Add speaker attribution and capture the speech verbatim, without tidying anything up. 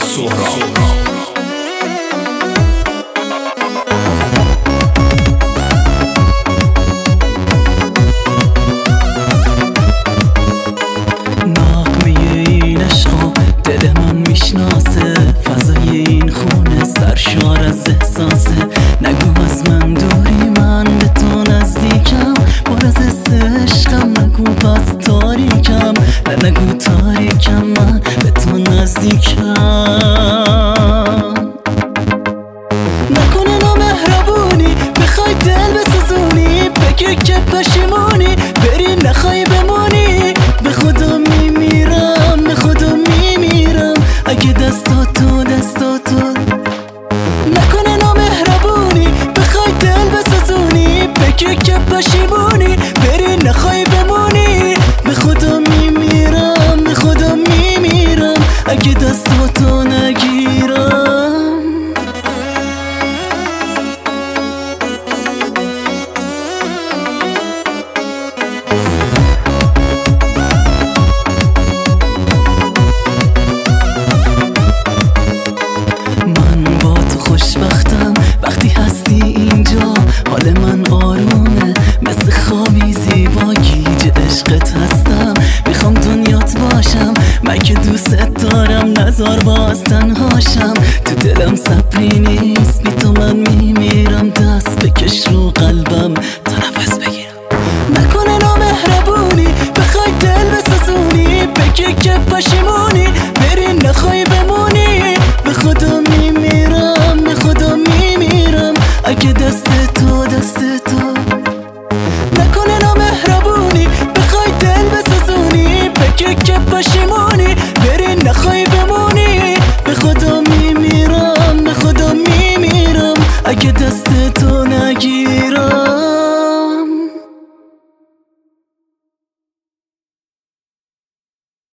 Speaker 1: سهراب.
Speaker 2: دل من میشناسه فضای این خونه سرشار از احساسه. نگو از من دوری، من به تو نزدیکم، پر از حس عشقم. نگو پس تاریکم، نه نگو تاریکم، من به تو نزدیکم. نکنه نامهربونی بخوای دل بسوزونی، بگی که پشیمونی بری نخوای بمونی. به خدا میمیرم، به خدا میمیرم اگه دستاتو دستاتو. نکنه نامهربونی بخوای دل بسوزونی، بگی که پشیمونی بری نخوای بمونی. به خدا میمیرم، به خدا میمیرم اگه دستاتو نگیرم. خوشبختم وقتی هستی اینجا، حال من آرومه مثل خوابی زیبا. گیج عشقت هستم، میخوام دنیات باشم، من که دوست دارم، نزار باز تنهاشم. تو دلم صبری نیست، بی تو من میمیرم. دست بکش رو قلبم تا نفس بگیرم. نکنه نامهربونی بخوای دل بسوزونی، بگی که پشیمونی بری نخوای بمونی. به خدا میمیرم، به خدا میمیرم اگه دست تو دست تو. نکنه نامهربونی بخوای دل بسوزونی، بگی که پشیمونی